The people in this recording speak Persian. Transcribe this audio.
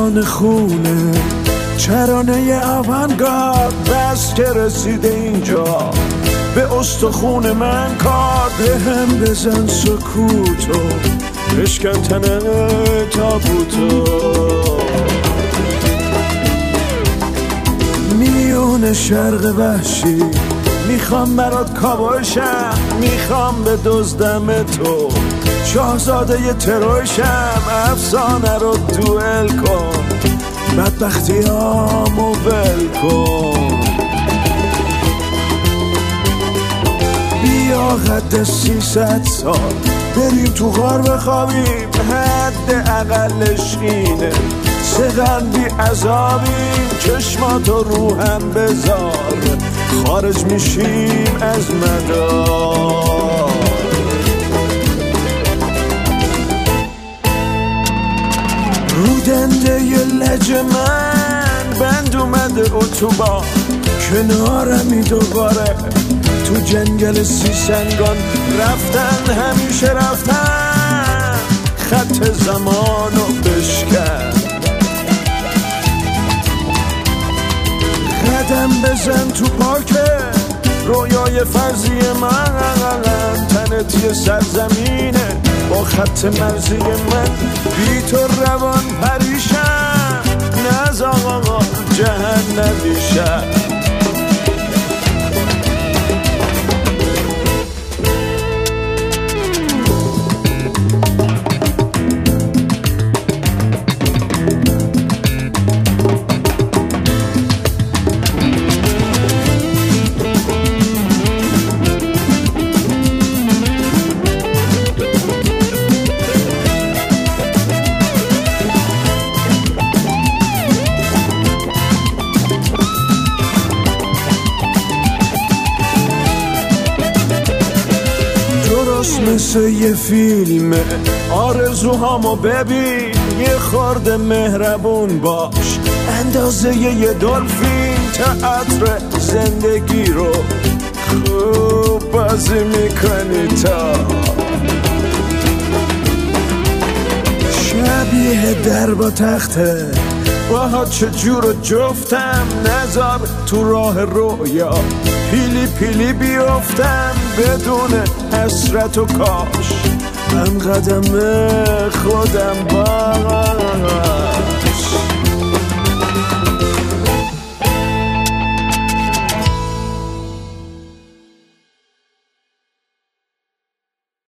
میان خونه چرانه آونگارد بس که رسیده اینجا به استخون من کار به هم بزن سکوتو بشکن تنه تابوتو میون شرق وحشی میخوام برات کابوشم میخوام به دزدم تو شاهزاده ی تروشم افسانه رو دوئل کن بدبختیامو ول کن بیا قد 300 سال بریم تو غار بخوابیم حد اقلش اینه سقن بی عذابیم چشماتو رو هم بذار خارج میشیم از مدار رو دنده ی لج من بند اومده اتوبان کنارمی دوباره تو جنگل سیسنگان رفتن همیشه رفتن خط زمانو بشکن قدم بزن تو پارک رویای فرضی من تنت یه سرزمینه با خط مرزی من بی تو روان پریشم نز آقا جهنمی شم مثل یه فیلمه آرزوهامو ببین یه خورده مهربون باش اندازه یه دلفین تئاتر زندگی رو خوب بازی میکنی تا شبیه در با تخته باها چجور جفتم نذار تو راه رویا پیلی پیلی بیفتم بدون حسرت و کاش هم قدم خودم با